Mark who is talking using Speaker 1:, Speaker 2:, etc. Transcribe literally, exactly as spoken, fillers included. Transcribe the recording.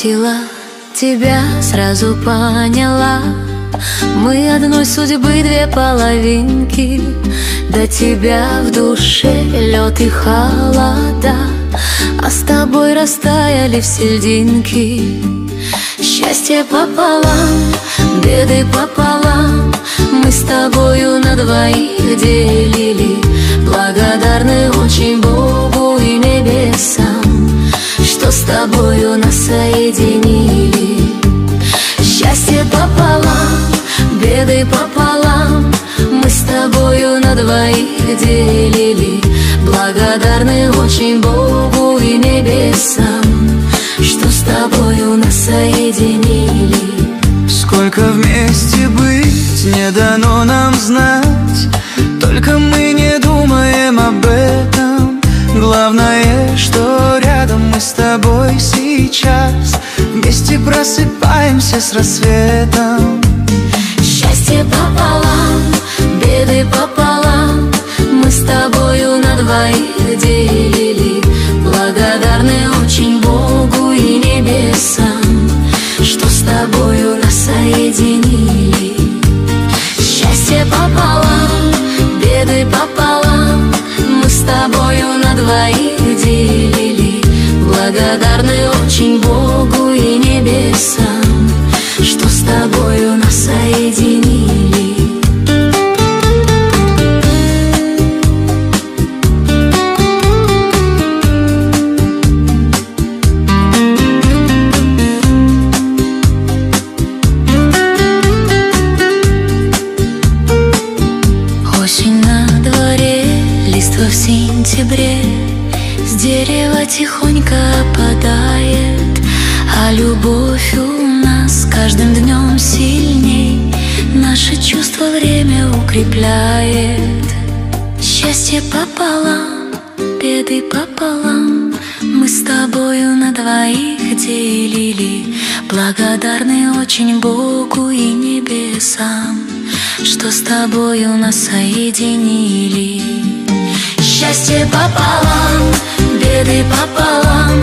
Speaker 1: встретила тебя, сразу поняла, мы одной судьбы две половинки. До тебя в душе лед и холода, а с тобой растаяли все льдинки. Счастье пополам, беды пополам, мы с тобою на двоих делили. Благодарны очень Богу и небесам, что с тобою нас соединили. Счастье пополам, беды пополам, мы с тобою на двоих делили. Благодарны очень Богу и небесам, что с тобою нас соединили.
Speaker 2: Сколько вместе быть не дано нам знать, только мы не думаем об этом. Главное, что рядом мы с тобой сейчас, вместе просыпаемся с рассветом.
Speaker 1: Счастье пополам, беды пополам, мы с тобою на двоих делили. Благодарны очень Богу и небесам, что с тобою нас соединили. Счастье пополам, беды пополам, мы с тобою на двоих делили. Благодарны очень Богу и небесам, что с тобою нас соединили. Осень на дворе, листва в сентябре, с дерева тихонько опадает, а любовь у нас с каждым днем сильней, наше чувство время укрепляет. Счастье пополам, беды пополам, мы с тобою на двоих делили. Благодарны очень Богу и небесам, что с тобою нас соединили. Счастье пополам, беды пополам,